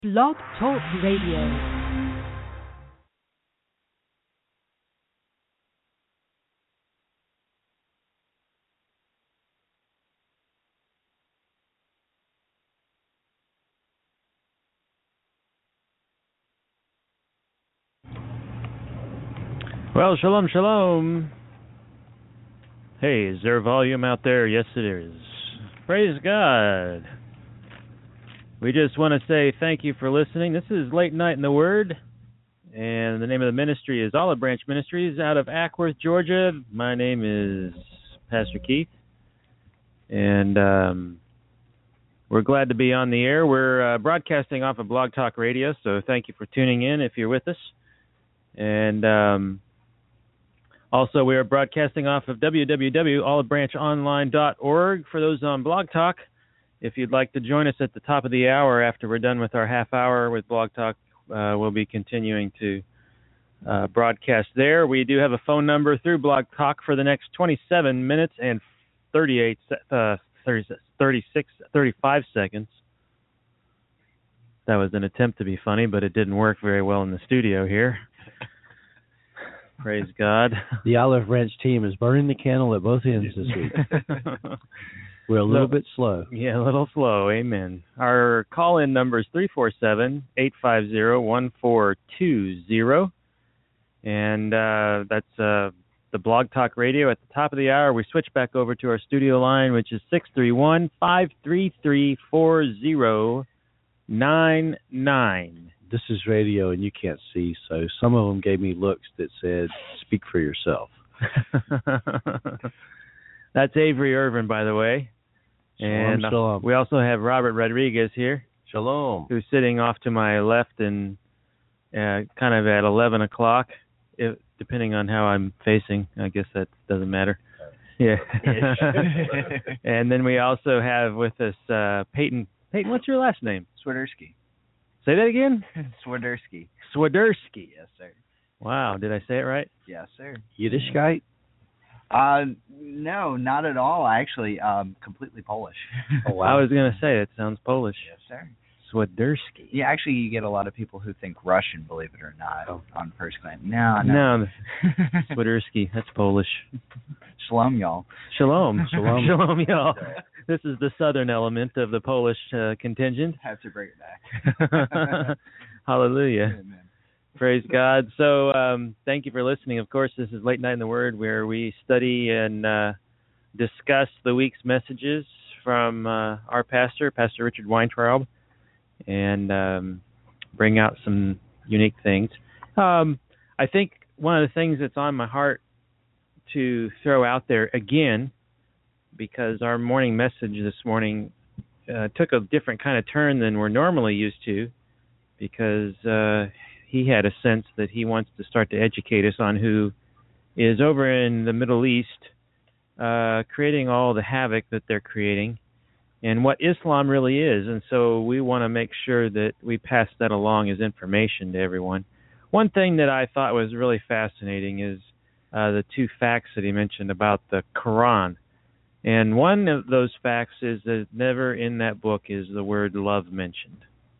Blog Talk Radio. Well, shalom, shalom. Hey, is there volume out there? Yes, it is. Praise God. We just want to say thank you for listening. This is Late Night in the Word, and the name of the ministry is Olive Branch Ministries out of Ackworth, Georgia. My name is Pastor Keith, and we're glad to be on the air. We're broadcasting off of Blog Talk Radio, so thank you for tuning in if you're with us. And also, we are broadcasting off of www.olivebranchonline.org for those on Blog Talk. If you'd like to join us at the top of the hour after we're done with our half hour with Blog Talk, we'll be continuing to broadcast there. We do have a phone number through Blog Talk for the next 27 minutes and 35 seconds. That was an attempt to be funny, but it didn't work very well in the studio here. Praise God. The Olive Branch team is burning the candle at both ends this week. We're a little bit slow. Yeah, a little slow. Amen. Our call-in number is 347-850-1420. And that's the Blog Talk Radio. At the top of the hour, we switch back over to our studio line, which is 631-533-4099. This is radio, and you can't see, so some of them gave me looks that said, speak for yourself. That's Avery Irvin, by the way. And shalom. We also have Robert Rodriguez here. Shalom. Who's sitting off to my left and kind of at 11 o'clock, depending on how I'm facing. I guess that doesn't matter. Yeah. And then we also have with us Peyton. Peyton, what's your last name? Swiderski. Say that again? Swiderski. Swiderski. Yes, sir. Wow, did I say it right? Yes, sir. Yiddishkeit? No, not at all. Actually, completely Polish. Oh, wow. I was going to say, it sounds Polish. Yes, sir. Swiderski. Yeah, actually, you get a lot of people who think Russian, believe it or not, on first glance. No. Swiderski, that's Polish. Shalom, y'all. Shalom. Shalom. Shalom, y'all. This is the southern element of the Polish contingent. Have to bring it back. Hallelujah. Amen. Praise God. So thank you for listening. Of course, this is Late Night in the Word, where we study and discuss the week's messages from our pastor, Pastor Richard Weintraub, and bring out some unique things. I think one of the things that's on my heart to throw out there again, because our morning message this morning took a different kind of turn than we're normally used to, because he had a sense that he wants to start to educate us on who is over in the Middle East creating all the havoc that they're creating and what Islam really is. And so we want to make sure that we pass that along as information to everyone. One thing that I thought was really fascinating is the two facts that he mentioned about the Quran. And one of those facts is that never in that book is the word love mentioned.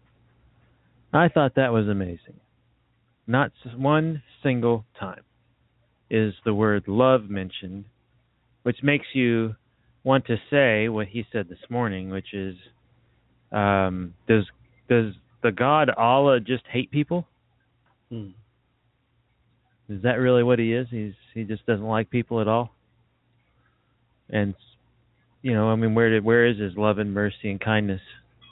I thought that was amazing. Not one single time is the word love mentioned, which makes you want to say what he said this morning, which is, does the God Allah just hate people? Is that really what he is? He just doesn't like people at all? And, you know, I mean, where is his love and mercy and kindness?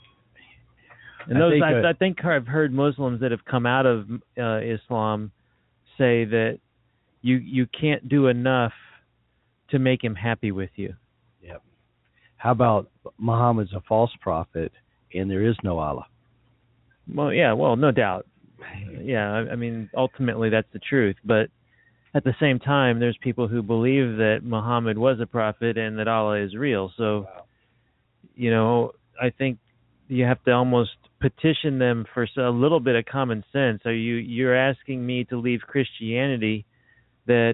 And I think I've heard Muslims that have come out of Islam say that you can't do enough to make him happy with you. Yep. How about Muhammad's a false prophet and there is no Allah? Well, yeah, no doubt. Yeah, I mean, ultimately that's the truth. But at the same time, there's people who believe that Muhammad was a prophet and that Allah is real. So, you know, I think you have to almost petition them for a little bit of common sense. You're asking me to leave Christianity that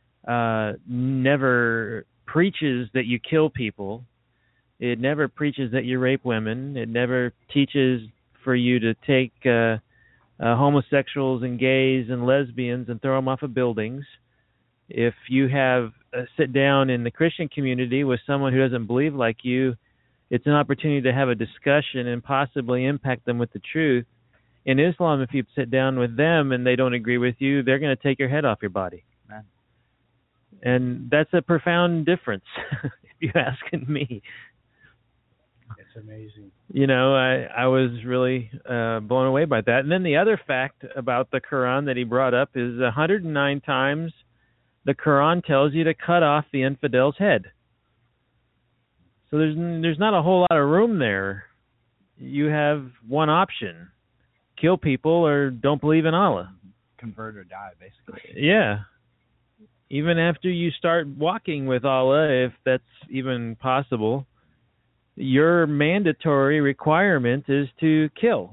never preaches that you kill people. It never preaches that you rape women. It never teaches for you to take homosexuals and gays and lesbians and throw them off of buildings. If you have sit down in the Christian community with someone who doesn't believe like you, it's an opportunity to have a discussion and possibly impact them with the truth. In Islam, if you sit down with them and they don't agree with you, they're going to take your head off your body. Man. And that's a profound difference, if you're asking me. It's amazing. You know, I was really blown away by that. And then the other fact about the Quran that he brought up is 109 times the Quran tells you to cut off the infidel's head. So there's not a whole lot of room there. You have one option: kill people or don't believe in Allah. Convert or die, basically. Yeah. Even after you start walking with Allah, if that's even possible, your mandatory requirement is to kill.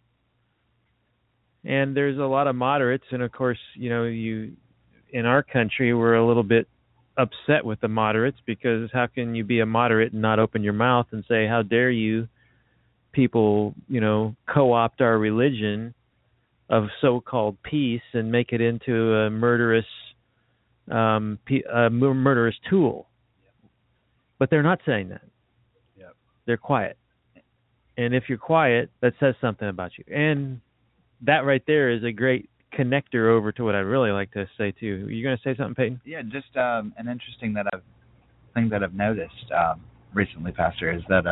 And there's a lot of moderates, and of course, you know, in our country, we're a little bit upset with the moderates, because how can you be a moderate and not open your mouth and say, how dare you people, you know, co-opt our religion of so-called peace and make it into a murderous tool. But they're not saying that. Yep. They're quiet. And if you're quiet, that says something about you. And that right there is a great connector over to what I'd really like to say too. Are you going to say something, Peyton? Yeah, just an interesting thing that I've noticed recently, Pastor, is that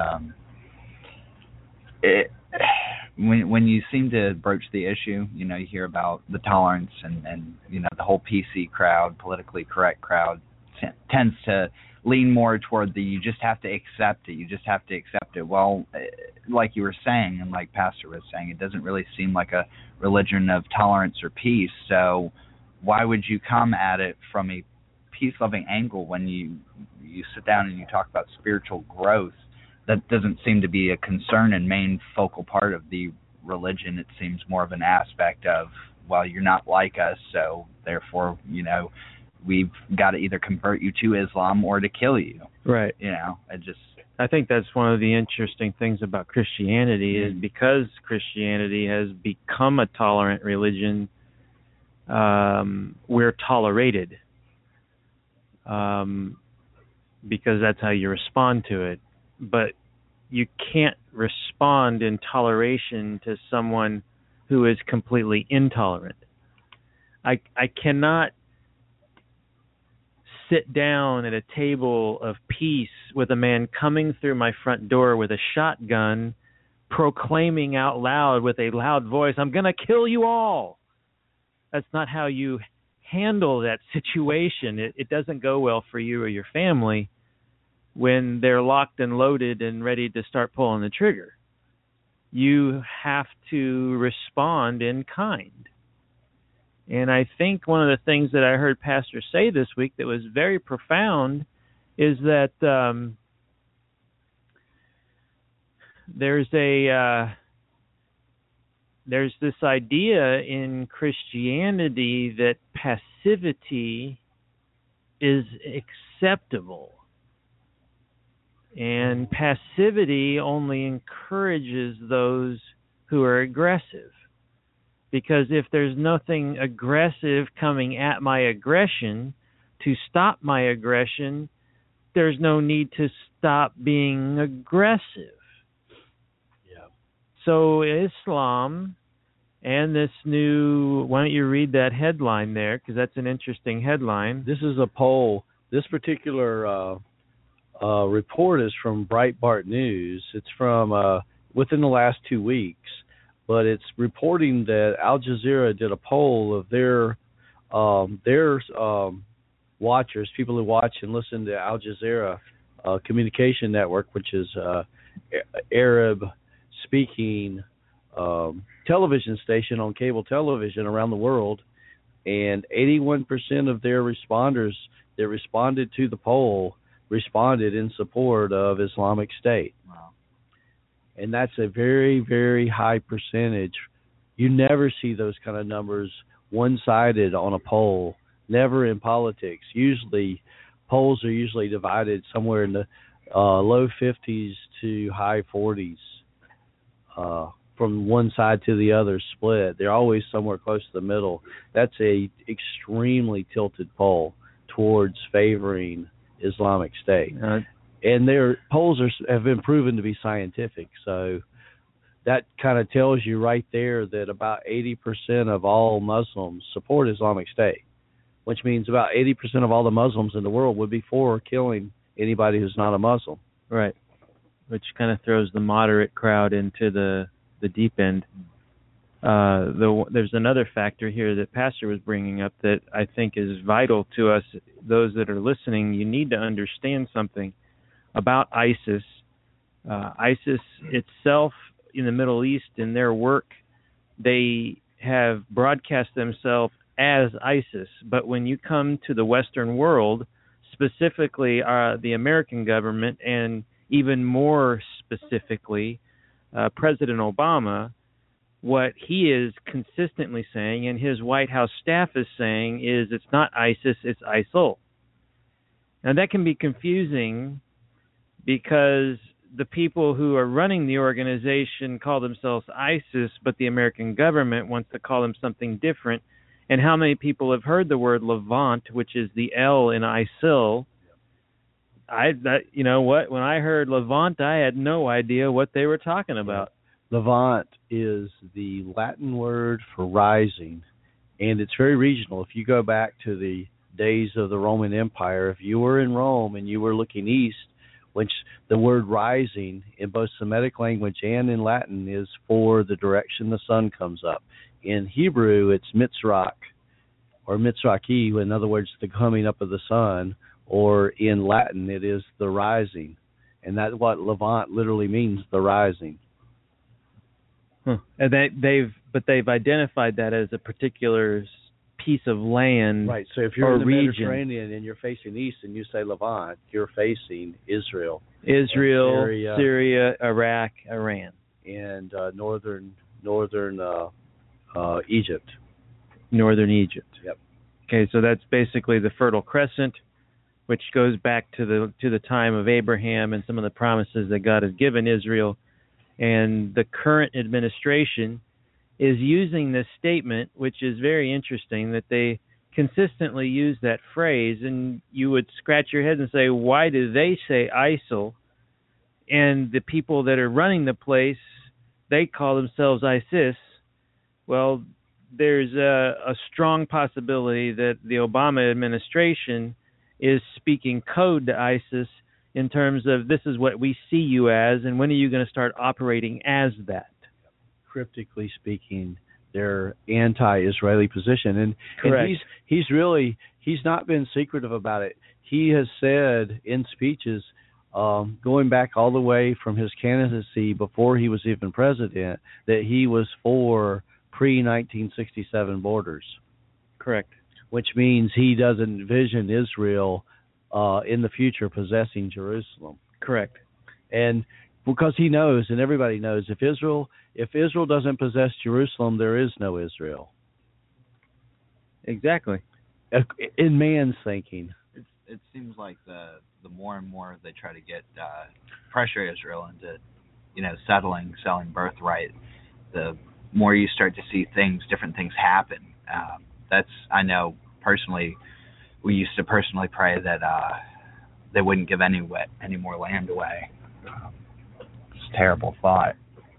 when you seem to broach the issue, you know, you hear about the tolerance and you know, the whole PC crowd, politically correct crowd tends to lean more toward you just have to accept it. You just have to accept it. Well, like you were saying, and like Pastor was saying, it doesn't really seem like a religion of tolerance or peace. So why would you come at it from a peace-loving angle when you sit down and you talk about spiritual growth? That doesn't seem to be a concern and main focal part of the religion. It seems more of an aspect of, well, you're not like us, so therefore, you know, we've got to either convert you to Islam or to kill you. Right. You know, I think that's one of the interesting things about Christianity is because Christianity has become a tolerant religion, we're tolerated because that's how you respond to it. But you can't respond in toleration to someone who is completely intolerant. I cannot sit down at a table of peace with a man coming through my front door with a shotgun, proclaiming out loud with a loud voice, "I'm going to kill you all." That's not how you handle that situation. It doesn't go well for you or your family when they're locked and loaded and ready to start pulling the trigger. You have to respond in kind. And I think one of the things that I heard Pastor say this week that was very profound is that there's this idea in Christianity that passivity is acceptable. And passivity only encourages those who are aggressive. Because if there's nothing aggressive coming at my aggression to stop my aggression, there's no need to stop being aggressive. Yeah. So Islam and this new, why don't you read that headline there, because that's an interesting headline. This is a poll. This particular report is from Breitbart News. It's from within the last 2 weeks. But it's reporting that Al Jazeera did a poll of their watchers, people who watch and listen to Al Jazeera communication network, which is Arab-speaking television station on cable television around the world, and 81% of their responders that responded to the poll responded in support of Islamic State. Wow. And that's a very, very high percentage. You never see those kind of numbers one-sided on a poll, never in politics. Usually, polls are usually divided somewhere in the low 50s to high 40s for from one side to the other split. They're always somewhere close to the middle. That's a extremely tilted poll towards favoring Islamic State. And their polls have been proven to be scientific. So that kind of tells you right there that about 80% of all Muslims support Islamic State, which means about 80% of all the Muslims in the world would be for killing anybody who's not a Muslim. Right, which kind of throws the moderate crowd into the deep end. There's another factor here that Pastor was bringing up that I think is vital to us, those that are listening. You need to understand something about ISIS. ISIS itself in the Middle East, in their work, they have broadcast themselves as ISIS. But when you come to the Western world, specifically the American government, and even more specifically President Obama, what he is consistently saying, and his White House staff is saying, is it's not ISIS, it's ISIL. Now that can be confusing because the people who are running the organization call themselves ISIS, but the American government wants to call them something different. And how many people have heard the word Levant, which is the L in ISIL? You know what? When I heard Levant, I had no idea what they were talking about. Levant is the Latin word for rising, and it's very regional. If you go back to the days of the Roman Empire, if you were in Rome and you were looking east, which the word rising in both Semitic language and in Latin is for the direction the sun comes up. In Hebrew, it's Mitzrak or Mitzraki, in other words, the coming up of the sun, or in Latin, it is the rising. And that's what Levant literally means, the rising. Huh. And they've identified that as a particular piece of land, right? So if you're in the region. Mediterranean and you're facing east and you say Levant, you're facing Israel, Syria, Iraq, Iran, and northern Egypt. Northern Egypt. Yep. Okay, so that's basically the Fertile Crescent, which goes back to the time of Abraham and some of the promises that God has given Israel. And the current administration is using this statement, which is very interesting, that they consistently use that phrase. And you would scratch your head and say, why do they say ISIL? And the people that are running the place, they call themselves ISIS. Well, there's a strong possibility that the Obama administration is speaking code to ISIS in terms of, this is what we see you as, and when are you going to start operating as that? Cryptically speaking, their anti-Israeli position. And he's not been secretive about it. He has said in speeches, going back all the way from his candidacy before he was even president, that he was for pre-1967 borders. Correct. Which means he doesn't envision Israel in the future possessing Jerusalem. Correct. And because he knows, and everybody knows, if Israel doesn't possess Jerusalem, there is no Israel. Exactly. In man's thinking. It seems like the more and more they try to get pressure Israel into, selling birthright, the more you start to see different things happen. I know personally, we used to personally pray that they wouldn't give any more land away. It's a terrible thought.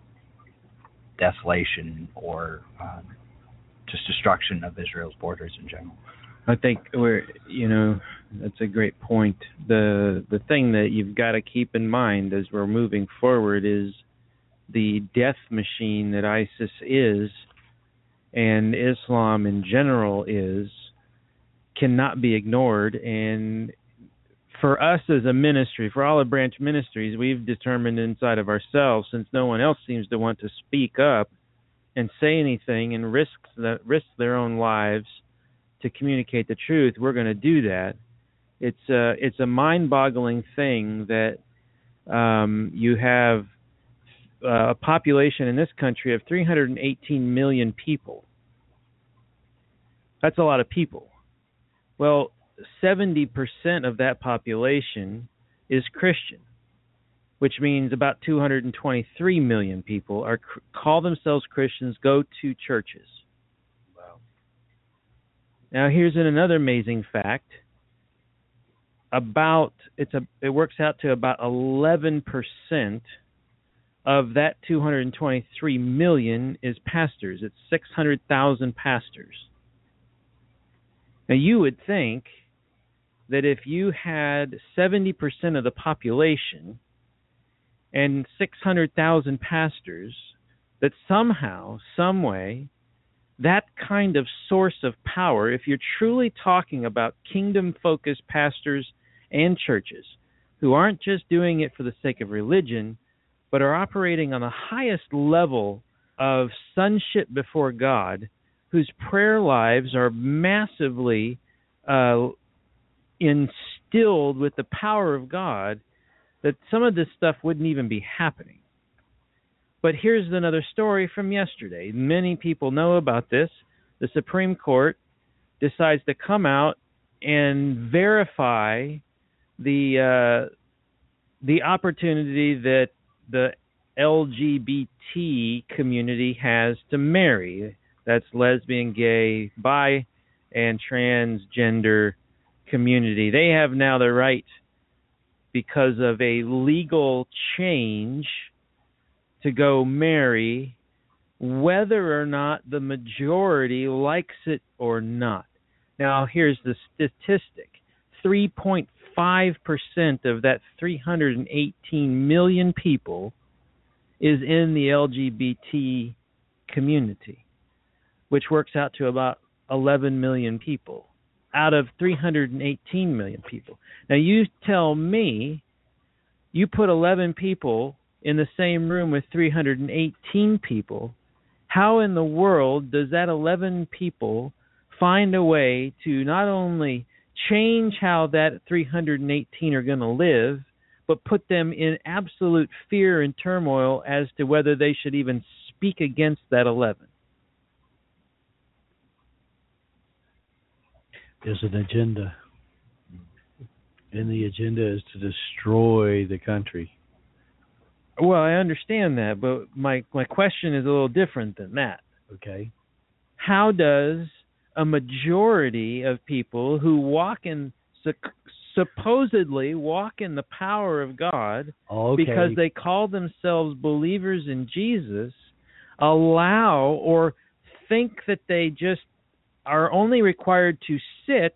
Desolation or just destruction of Israel's borders in general. I think that's a great point. The thing that you've got to keep in mind as we're moving forward is the death machine that ISIS is, and Islam in general cannot be ignored. And for us as a ministry, for Olive Branch Ministries, we've determined inside of ourselves, since no one else seems to want to speak up and say anything and risk their own lives to communicate the truth, we're going to do that. It's a mind-boggling thing that you have a population in this country of 318 million people. That's a lot of people. Well, 70% of that population is Christian. which means about 223 million people call themselves Christians, go to churches. Wow. Now, here's another amazing fact. It works out to about 11% of that 223 million is pastors. It's 600,000 pastors. Now, you would think that if you had 70% of the population and 600,000 pastors, that somehow, some way, that kind of source of power, if you're truly talking about kingdom-focused pastors and churches who aren't just doing it for the sake of religion, but are operating on the highest level of sonship before God, whose prayer lives are massively instilled with the power of God, that some of this stuff wouldn't even be happening. But here's another story from yesterday. Many people know about this. The Supreme Court decides to come out and verify the opportunity that the LGBT community has to marry. That's lesbian, gay, bi, and transgender community. They have now the right, because of a legal change, to go marry, whether or not the majority likes it or not. Now, here's the statistic. 3.5% of that 318 million people is in the LGBT community, which works out to about 11 million people out of 318 million people. Now, you tell me, you put 11 people in the same room with 318 people, how in the world does that 11 people find a way to not only change how that 318 are going to live, but put them in absolute fear and turmoil as to whether they should even speak against that 11? There's an agenda, and the agenda is to destroy the country. Well, I understand that, but my question is a little different than that. Okay. How does a majority of people who supposedly walk in the power of God, because they call themselves believers in Jesus, allow or think that they just are only required to sit,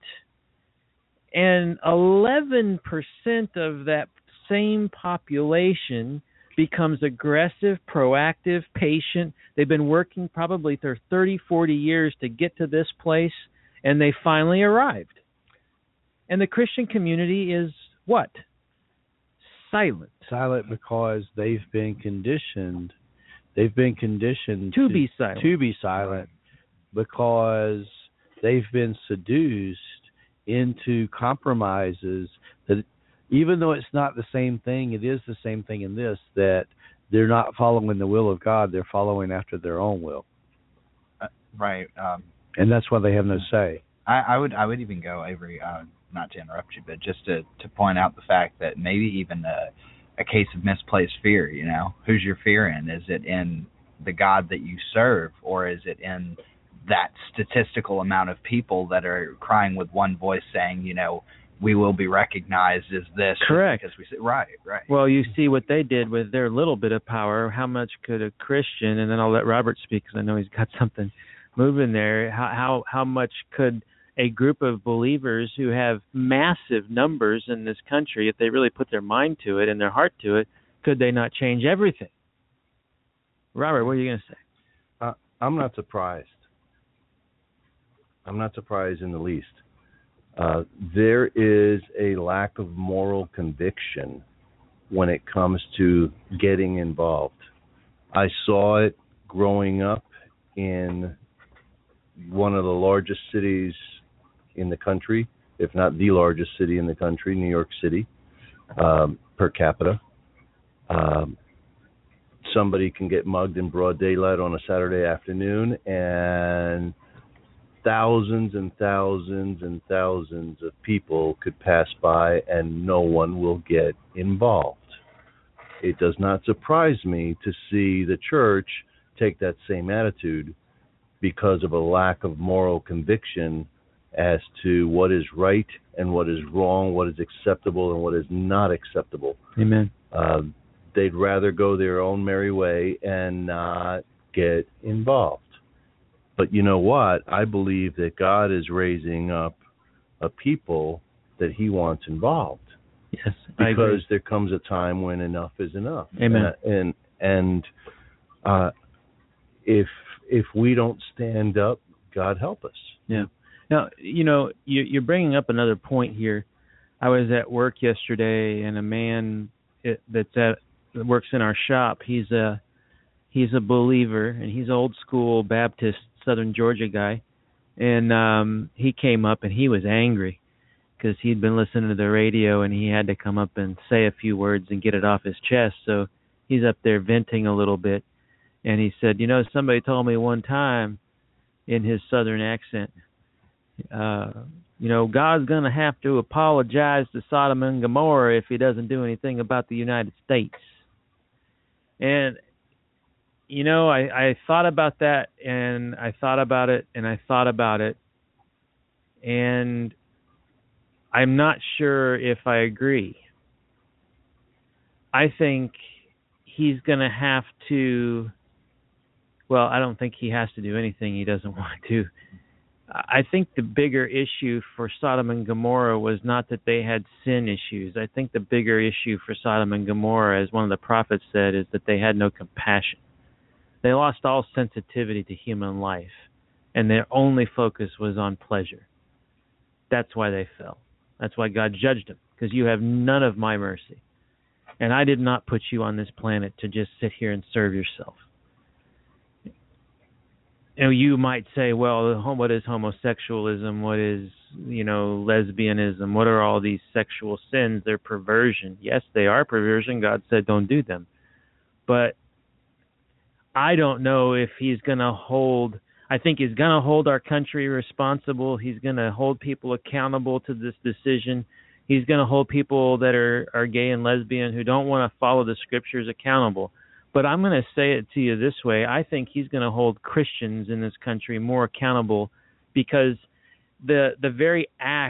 and 11% of that same population becomes aggressive, proactive, patient. They've been working probably for 30, 40 years to get to this place, and they finally arrived. And the Christian community is what? Silent. Silent because they've been conditioned. They've been conditioned to be silent. To be silent because they've been seduced into compromises that, even though it's not the same thing, it is the same thing in this, that they're not following the will of God, they're following after their own will. Right. And that's why they have no say. I would even go, Avery, not to interrupt you, but just to point out the fact that maybe even a case of misplaced fear, you know, who's your fear in? Is it in the God that you serve, or is it in that statistical amount of people that are crying with one voice saying, you know, we will be recognized as this? Correct. Because we say, right. Well, you see what they did with their little bit of power. How much could a Christian, and then I'll let Robert speak because I know he's got something moving there, how much could a group of believers who have massive numbers in this country, if they really put their mind to it and their heart to it, could they not change everything? Robert, what are you going to say? I'm not surprised. I'm not surprised in the least. There is a lack of moral conviction when it comes to getting involved. I saw it growing up in one of the largest cities in the country, if not the largest city in the country, New York City, per capita. Somebody can get mugged in broad daylight on a Saturday afternoon, and thousands and thousands and thousands of people could pass by and no one will get involved. it does not surprise me to see the church take that same attitude because of a lack of moral conviction as to what is right and what is wrong, what is acceptable and what is not acceptable. Amen. They'd rather go their own merry way and not get involved. But you know what? I believe that God is raising up a people that he wants involved. Yes, because there comes a time when enough is enough. Amen. And if we don't stand up, God help us. Yeah. Now, you're bringing up another point here. I was at work yesterday, and a man that works in our shop, he's a believer, and he's old school Baptist, Southern Georgia guy, and he came up and he was angry because he'd been listening to the radio and he had to come up and say a few words and get it off his chest. So he's up there venting a little bit, and he said, somebody told me one time in his Southern accent, God's going to have to apologize to Sodom and Gomorrah if he doesn't do anything about the United States. And, I thought about that, and I thought about it, and I thought about it, and I'm not sure if I agree. I think he's going to have to, I don't think he has to do anything he doesn't want to. I think the bigger issue for Sodom and Gomorrah was not that they had sin issues. I think the bigger issue for Sodom and Gomorrah, as one of the prophets said, is that they had no compassion. They lost all sensitivity to human life, and their only focus was on pleasure. That's why they fell. That's why God judged them, because you have none of my mercy. And I did not put you on this planet to just sit here and serve yourself. You might say, well, what is homosexualism? What is, lesbianism? What are all these sexual sins? They're perversion. Yes, they are perversion. God said don't do them. But I don't know if he's going to hold, I think he's going to hold our country responsible. He's going to hold people accountable to this decision. He's going to hold people that are gay and lesbian who don't want to follow the scriptures accountable. But I'm going to say it to you this way. I think he's going to hold Christians in this country more accountable, because the very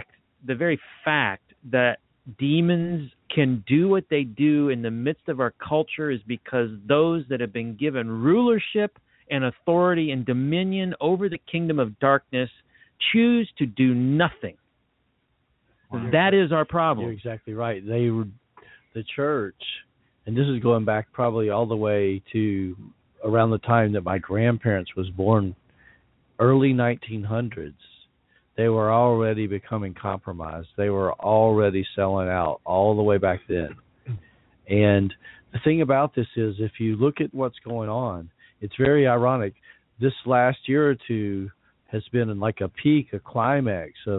fact that demons can do what they do in the midst of our culture is because those that have been given rulership and authority and dominion over the kingdom of darkness choose to do nothing. That is our problem. You're exactly right. The church, and this is going back probably all the way to around the time that my grandparents was born, early 1900s, they were already becoming compromised. They were already selling out all the way back then. And the thing about this is, if you look at what's going on, it's very ironic. This last year or two has been like a peak, a climax of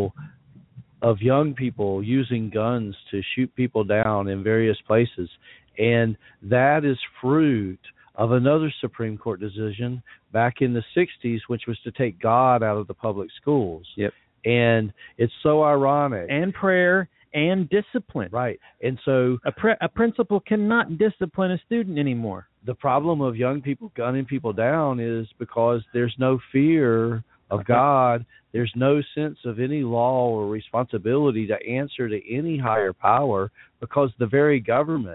young people using guns to shoot people down in various places. And that is fruit of another Supreme Court decision back in the 60s, which was to take God out of the public schools. Yep. And it's so ironic. And prayer and discipline. Right. And so a principal cannot discipline a student anymore. The problem of young people gunning people down is because there's no fear of God. There's no sense of any law or responsibility to answer to any higher power, because the very government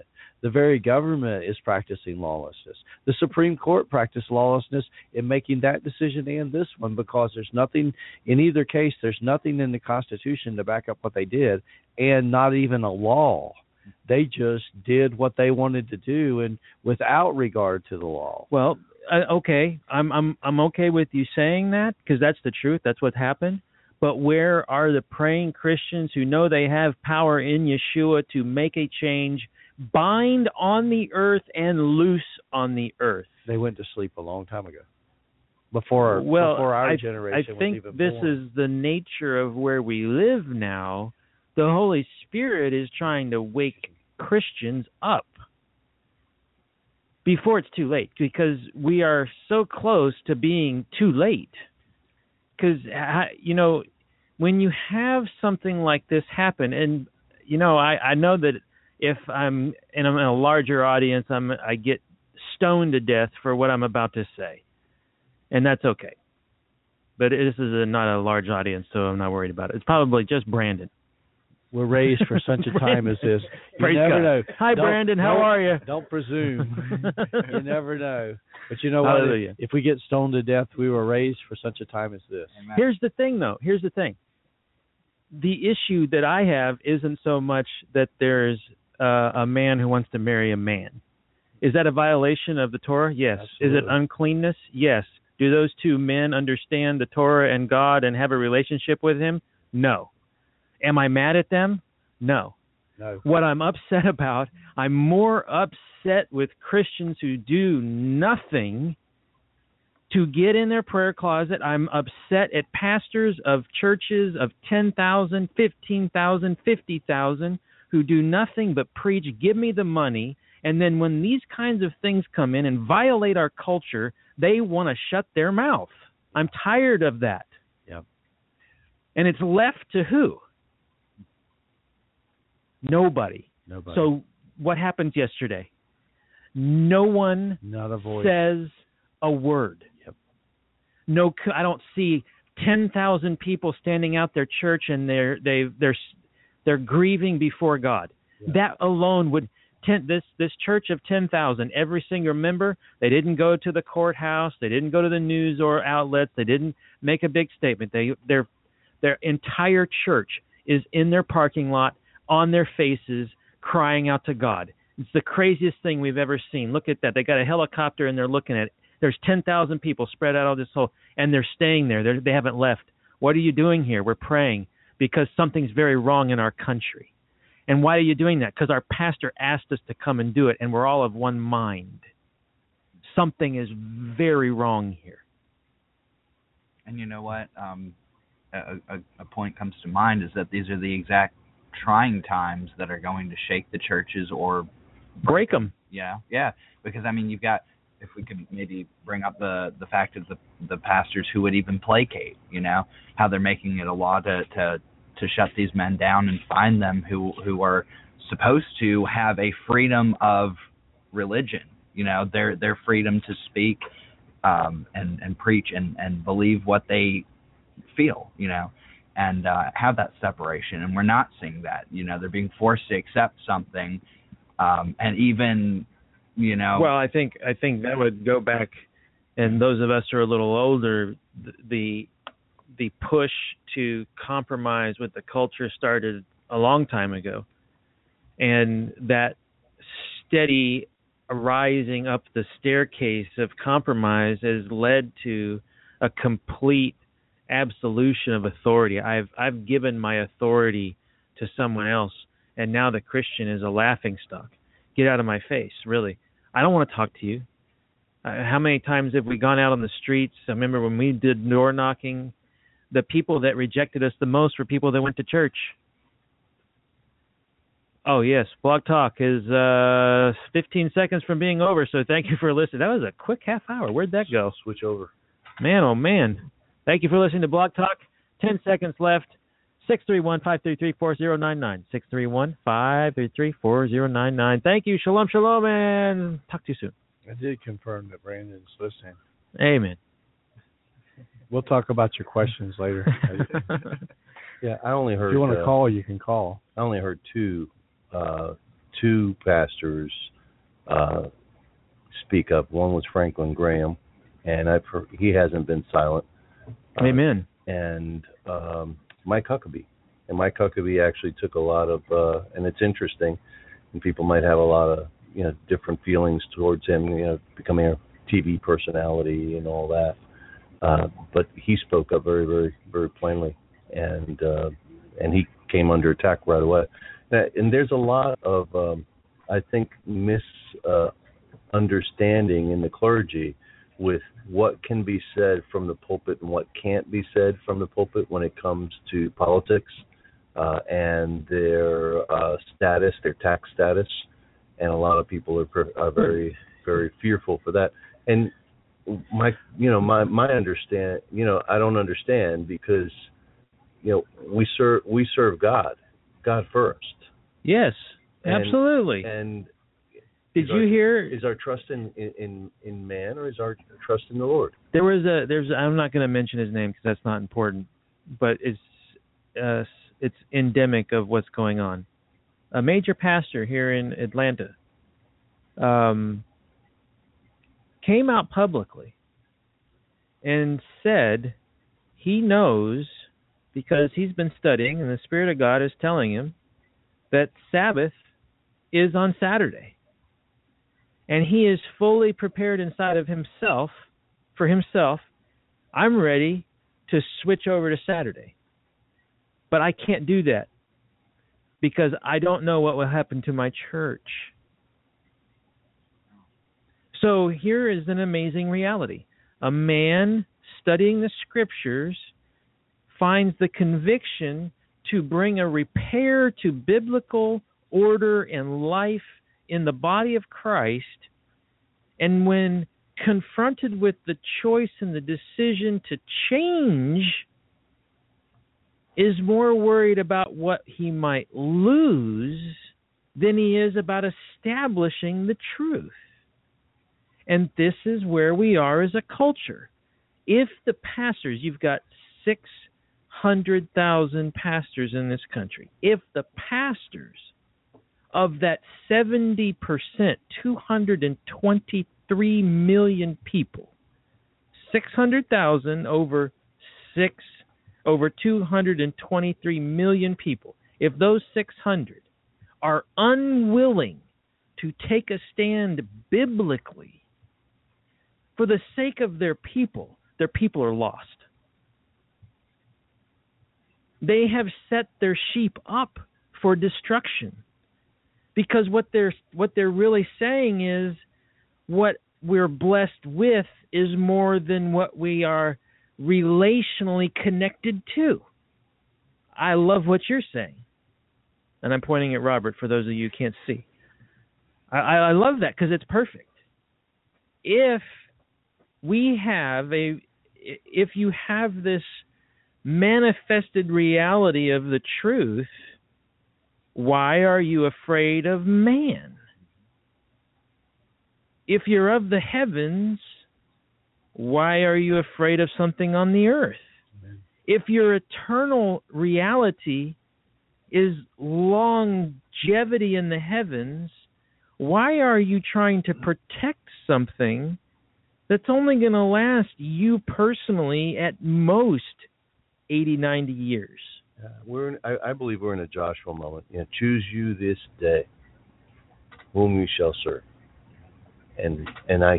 is practicing lawlessness. The Supreme Court practiced lawlessness in making that decision and this one, because there's nothing in either case. There's nothing in the Constitution to back up what they did, and not even a law. They just did what they wanted to do, and without regard to the law. Well, okay, I'm okay with you saying that, because that's the truth. That's what happened. But where are the praying Christians who know they have power in Yeshua to make a change, bind on the earth and loose on the earth? They went to sleep a long time ago, before our generation I think was even this born. is the nature of where we live now. The Holy Spirit is trying to wake Christians up before it's too late, because we are so close to being too late. Because, when you have something like this happen, and, I know that if I'm in a larger audience, I get stoned to death for what I'm about to say, and that's okay. But this is not a large audience, so I'm not worried about it. It's probably just Brandon. We're raised for such a time as this. You Praise never God. know. Hi, Brandon. How are you? Don't presume. You never know. But you know what? Hallelujah. If we get stoned to death, we were raised for such a time as this. Amen. Here's the thing, though. Here's the thing. The issue that I have isn't so much that there's a man who wants to marry a man. Is that a violation of the Torah? Yes. Absolutely. Is it uncleanness? Yes. Do those two men understand the Torah and God and have a relationship with Him? No. Am I mad at them? No. No. What I'm upset about, I'm more upset with Christians who do nothing to get in their prayer closet. I'm upset at pastors of churches of 10,000, 15,000, 50,000 who do nothing but preach, give me the money, and then when these kinds of things come in and violate our culture, they want to shut their mouth. I'm tired of that. Yep. And it's left to who? Nobody. So what happened yesterday? No one Not a voice. says a word. Yep. No, I don't see 10,000 people standing out their church and they're grieving before God. Yeah. That alone would this church of 10,000, every single member, they didn't go to the courthouse, they didn't go to the news or outlets, they didn't make a big statement. Their entire church is in their parking lot, on their faces, crying out to God. It's the craziest thing we've ever seen. Look at that. They got a helicopter and they're looking at it. There's 10,000 people spread out on this whole, and they're staying there. They haven't left. What are you doing here? We're praying because something's very wrong in our country. And why are you doing that? Because our pastor asked us to come and do it, and we're all of one mind. Something is very wrong here. And you know what? A point comes to mind is that these are the exact trying times that are going to shake the churches or break them. Yeah. Because I mean, you've got, if we could maybe bring up the fact of the pastors who would even placate, how they're making it a law to shut these men down and fine them who are supposed to have a freedom of religion, their freedom to speak and preach and believe what they feel, and have that separation. And we're not seeing that. They're being forced to accept something, and even, Well, I think that would go back, and those of us who are a little older, the push to compromise with the culture started a long time ago, and that steady rising up the staircase of compromise has led to a complete absolution of authority. I've given my authority to someone else, and now the Christian is a laughingstock. Get out of my face, really. I don't want to talk to you. How many times have we gone out on the streets? I remember when we did door knocking, the people that rejected us the most were people that went to church. Oh, yes. Blog Talk is 15 seconds from being over, so thank you for listening. That was a quick half hour. Where'd that go? Switch over. Man, oh, man. Thank you for listening to Blog Talk. 10 seconds left. 631-533-4099. 631-533-4099. Thank you. Shalom, shalom, and talk to you soon. I did confirm that Brandon's listening. Amen. We'll talk about your questions later. Yeah, I only heard. If you want to call, you can call. I only heard two pastors speak up. One was Franklin Graham, and he hasn't been silent. Amen. And Mike Huckabee. And Mike Huckabee actually took a lot of, and it's interesting, and people might have a lot of, different feelings towards him, becoming a TV personality and all that. But he spoke up very, very, very plainly, and he came under attack right away. And there's a lot of, I think, misunderstanding in the clergy with what can be said from the pulpit and what can't be said from the pulpit when it comes to politics and their status, their tax status. And a lot of people are very, very fearful for that. And my understand, I don't understand because, we serve God first. Yes. Absolutely. And did you hear? Is our trust in man, or is our trust in the Lord? There's I'm not going to mention his name because that's not important, but it's endemic of what's going on. A major pastor here in Atlanta came out publicly and said he knows, because he's been studying and the Spirit of God is telling him, that Sabbath is on Saturday. And he is fully prepared inside of himself, for himself, I'm ready to switch over to Saturday. But I can't do that because I don't know what will happen to my church. So here is an amazing reality. A man studying the Scriptures finds the conviction to bring a repair to biblical order and life in the body of Christ, and when confronted with the choice and the decision to change, is more worried about what he might lose than he is about establishing the truth. And this is where we are as a culture. If the pastors, you've got 600,000 pastors in this country, if the pastors of that 70%, 223 million people, 600,000 over 223 million people, if those 600 are unwilling to take a stand biblically for the sake of their people are lost. They have set their sheep up for destruction. Because what they're really saying is what we're blessed with is more than what we are relationally connected to. I love what you're saying. And I'm pointing at Robert for those of you who can't see. I love that because it's perfect. If you have this manifested reality of the truth, why are you afraid of man? If you're of the heavens, why are you afraid of something on the earth? Amen. If your eternal reality is longevity in the heavens, why are you trying to protect something that's only going to last you personally at most 80, 90 years? I believe we're in a Joshua moment. Choose you this day whom you shall serve, and I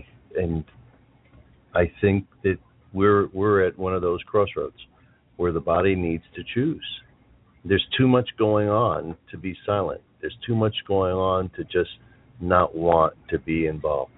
think that we're at one of those crossroads where the body needs to choose. There's too much going on to be silent. There's too much going on to just not want to be involved.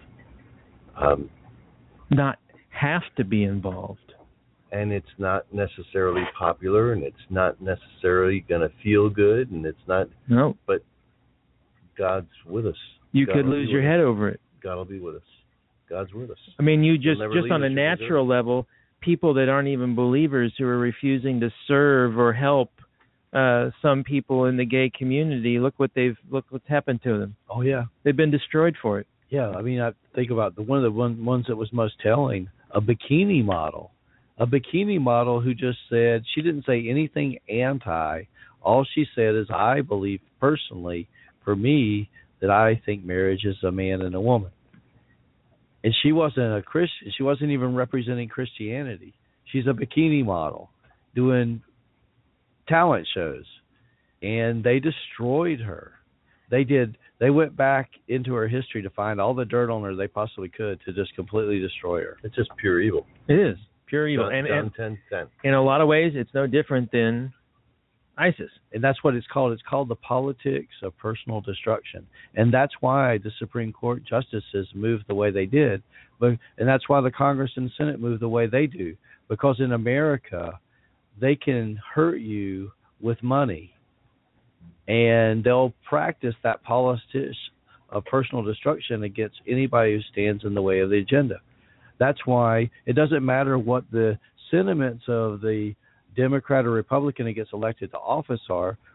Not have to be involved. And it's not necessarily popular, and it's not necessarily going to feel good, and it's not. No. But God's with us. You could lose your head over it. God will be with us. God's with us. I mean, you just on a natural level, people that aren't even believers who are refusing to serve or help some people in the gay community, look what's happened to them. Oh yeah, they've been destroyed for it. Yeah, I mean, I think about one of the ones that was most telling, a bikini model who just said, she didn't say anything anti. All she said is, I believe personally, for me, that I think marriage is a man and a woman. And she wasn't a Christian. She wasn't even representing Christianity. She's a bikini model doing talent shows. And they destroyed her. They did. They went back into her history to find all the dirt on her they possibly could to just completely destroy her. It's just pure evil. It is pure evil. John 10:10. In a lot of ways, it's no different than ISIS. And that's what it's called. It's called the politics of personal destruction. And that's why the Supreme Court justices moved the way they did. And that's why the Congress and Senate moved the way they do. Because in America, they can hurt you with money. And they'll practice that politics of personal destruction against anybody who stands in the way of the agenda. That's why it doesn't matter what the sentiments of the Democrat or Republican that gets elected to office are.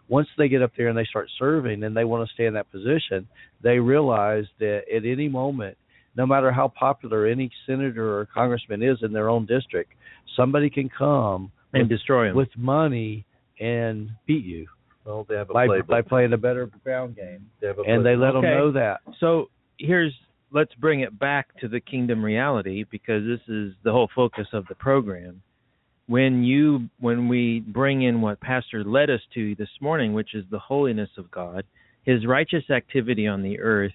once they get up there and they start serving and they want to stay in that position, they realize that at any moment, no matter how popular any senator or congressman is in their own district, somebody can come and destroy them with money and beat you. Well, they have a by playbook. playing a better ground game. They have a And they playbook. let them Okay. know that. So let's bring it back to the kingdom reality, because this is the whole focus of the program. When we bring in what Pastor led us to this morning, which is the holiness of God, His righteous activity on the earth,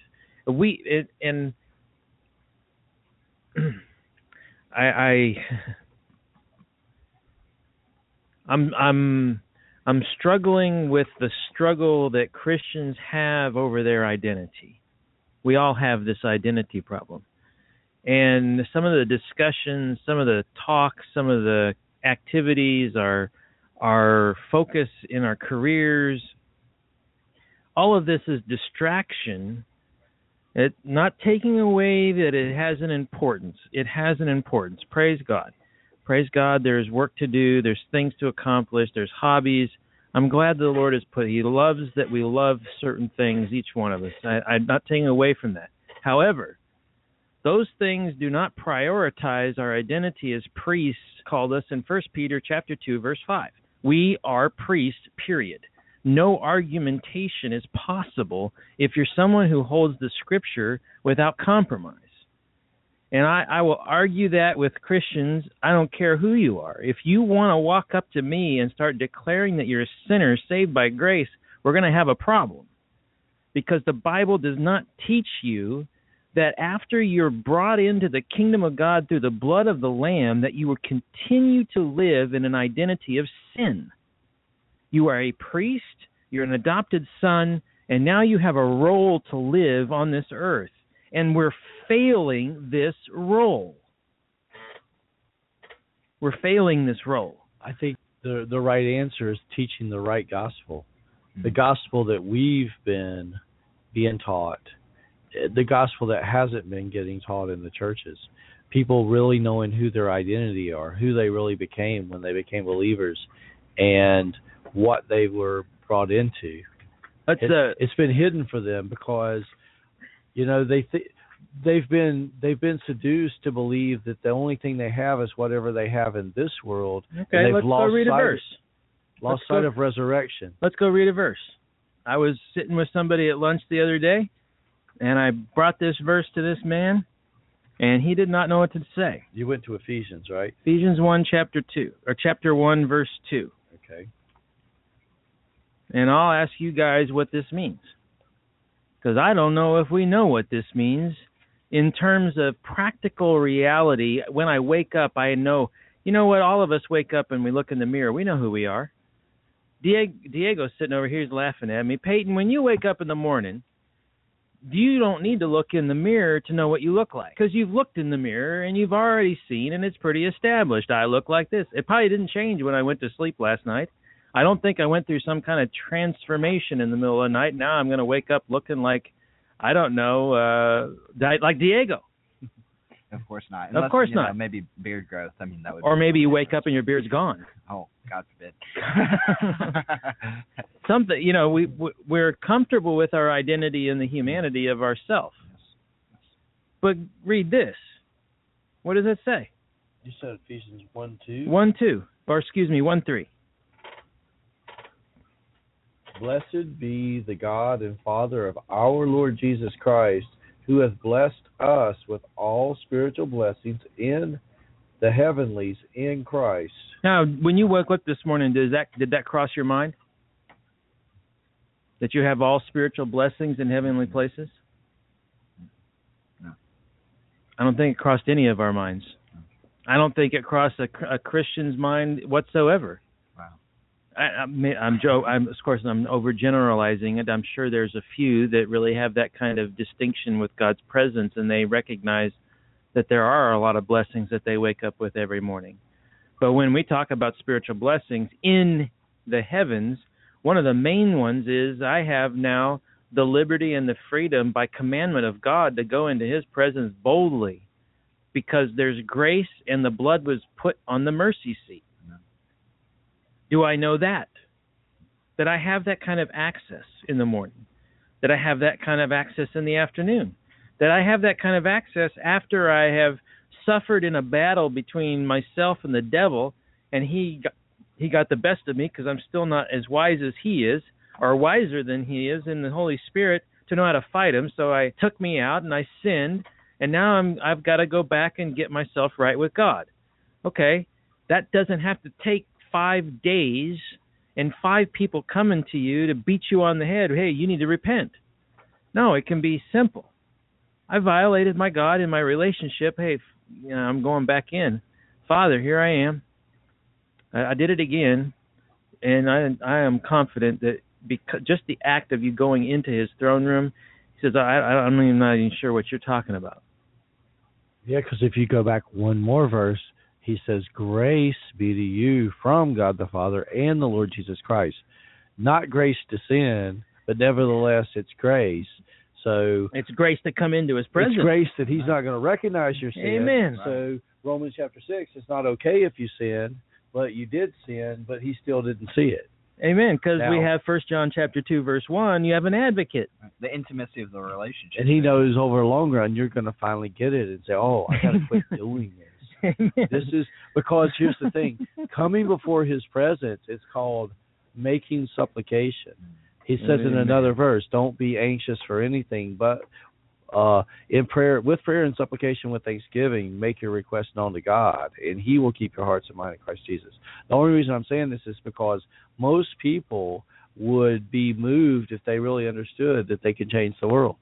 I'm struggling with the struggle that Christians have over their identity. We all have this identity problem. And some of the discussions, some of the talks, some of the activities, our focus in our careers, all of this is distraction. It not taking away that it has an importance. It has an importance. Praise God. Praise God. There's work to do. There's things to accomplish. There's hobbies. I'm glad the Lord has He loves that we love certain things, each one of us. I'm not taking away from that. However, those things do not prioritize our identity as priests, called us in 1 Peter chapter 2, verse 5. We are priests, period. No argumentation is possible if you're someone who holds the Scripture without compromise. And I will argue that with Christians. I don't care who you are. If you want to walk up to me and start declaring that you're a sinner saved by grace, we're going to have a problem. Because the Bible does not teach you that after you're brought into the kingdom of God through the blood of the Lamb, that you will continue to live in an identity of sin. You are a priest, you're an adopted son, and now you have a role to live on this earth. And we're failing this role. We're failing this role. I think the right answer is teaching the right gospel. The gospel that we've been being taught, the gospel that hasn't been getting taught in the churches. People really knowing who their identity are, who they really became when they became believers, and what they were brought into. It's been hidden for them because, they've been seduced to believe that the only thing they have is whatever they have in this world. Okay, and they've let's go read a verse. Lost sight of resurrection. Let's go read a verse. I was sitting with somebody at lunch the other day, and I brought this verse to this man, and he did not know what to say. You went to Ephesians, right? Ephesians 1, chapter 1, verse 2. Okay. And I'll ask you guys what this means, because I don't know if we know what this means in terms of practical reality. When I wake up, I know, what, all of us wake up and we look in the mirror. We know who we are. Diego's sitting over here, he's laughing at me. Peyton, when you wake up in the morning, you don't need to look in the mirror to know what you look like, because you've looked in the mirror and you've already seen, and it's pretty established. I look like this. It probably didn't change when I went to sleep last night. I don't think I went through some kind of transformation in the middle of the night. Now I'm going to wake up looking like, I don't know, like Diego. Of course not. Of course not. Maybe beard growth. I mean, that would. Or maybe you wake up and your beard's gone. Oh, God forbid. Something, we're comfortable with our identity and the humanity of ourself. But read this. What does it say? You said Ephesians 1:2. 1:2, or excuse me, 1:3. Blessed be the God and Father of our Lord Jesus Christ, who hath blessed us with all spiritual blessings in the heavenlies in Christ. Now, when you woke up this morning, did that cross your mind? That you have all spiritual blessings in heavenly places? No. I don't think it crossed any of our minds. I don't think it crossed a Christian's mind whatsoever. I'm overgeneralizing it. I'm sure there's a few that really have that kind of distinction with God's presence, and they recognize that there are a lot of blessings that they wake up with every morning. But when we talk about spiritual blessings in the heavens, one of the main ones is I have now the liberty and the freedom by commandment of God to go into His presence boldly, because there's grace and the blood was put on the mercy seat. Do I know that? that I have that kind of access in the morning, that I have that kind of access in the afternoon, that I have that kind of access after I have suffered in a battle between myself and the devil, and he got the best of me because I'm still not as wise as he is, or wiser than he is in the Holy Spirit to know how to fight him. So I took me out and I sinned, and now I've got to go back and get myself right with God. Okay, that doesn't have to take 5 days and 5 people coming to you to beat you on the head. Hey, you need to repent. No, it can be simple. I violated my God in my relationship. Hey, I'm going back in. Father, here I am. I did it again, and I am confident that because just the act of you going into his throne room, he says, I'm not even sure what you're talking about. Yeah, because if you go back one more verse, he says, grace be to you from God the Father and the Lord Jesus Christ. Not grace to sin, but nevertheless it's grace. So it's grace to come into his presence. It's grace that he's not going to recognize your sin. Amen. So Romans chapter 6, it's not okay if you sin, but you did sin, but he still didn't see it. Amen, because we have 1 John chapter 2, verse 1, you have an advocate. The intimacy of the relationship. And he knows over the long run you're going to finally get it and say, oh, I got to quit doing this. This is because here's the thing. Coming before his presence is called making supplication. He says in another verse, don't be anxious for anything, but in prayer, with prayer and supplication with thanksgiving, make your request known to God, and he will keep your hearts and mind in Christ Jesus. The only reason I'm saying this is because most people would be moved if they really understood that they could change the world.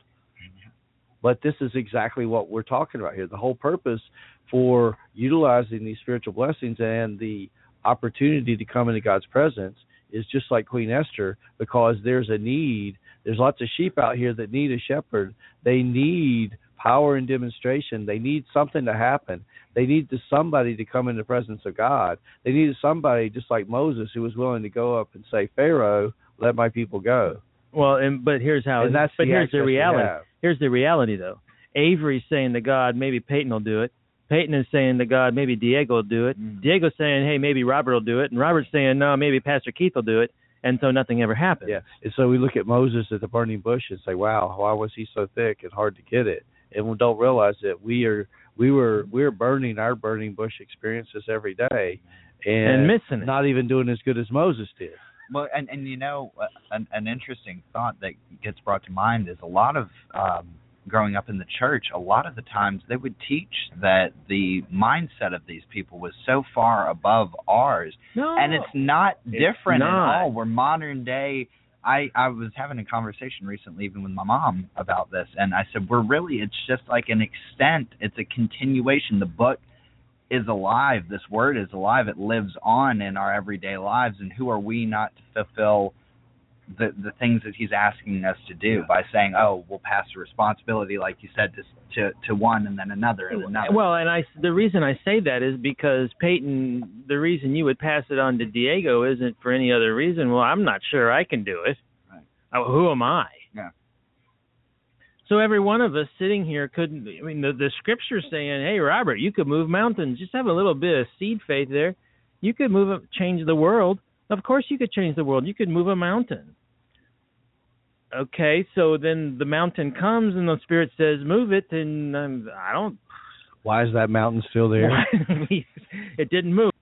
But this is exactly what we're talking about here. The whole purpose for utilizing these spiritual blessings and the opportunity to come into God's presence is just like Queen Esther, because there's a need. There's lots of sheep out here that need a shepherd. They need power and demonstration. They need something to happen. They need somebody to come in the presence of God. They needed somebody just like Moses who was willing to go up and say, Pharaoh, let my people go. Well, but here's how. And that's here's the reality. Here's the reality, though. Avery's saying to God, maybe Peyton will do it. Peyton is saying to God, maybe Diego will do it. Diego's saying, hey, maybe Robert will do it. And Robert's saying, no, maybe Pastor Keith will do it. And so nothing ever happens. Yeah. And so we look at Moses at the burning bush and say, wow, why was he so thick and hard to get it? And we don't realize that we're burning our burning bush experiences every day and missing it. Not even doing as good as Moses did. Well, and you know, an interesting thought that gets brought to mind is a lot of growing up in the church, a lot of the times they would teach that the mindset of these people was so far above ours. No, and it's not different at all. We're modern day. I was having a conversation recently even with my mom about this, and I said, it's just like an extent. It's a continuation. The book is alive. This word is alive. It lives on in our everyday lives, and who are we not to fulfill the things that he's asking us to do by saying, oh, we'll pass the responsibility, like you said, to one and then another and another. Well, and the reason I say that is because, Peyton, the reason you would pass it on to Diego isn't for any other reason. Well, I'm not sure I can do it. Right. Who am I? Yeah. So every one of us sitting here couldn't. I mean, the scripture's saying, hey, Robert, you could move mountains. Just have a little bit of seed faith there. You could change the world. Of course you could change the world. You could move a mountain. Okay, so then the mountain comes and the Spirit says, move it, and I don't... Why is that mountain still there? It didn't move.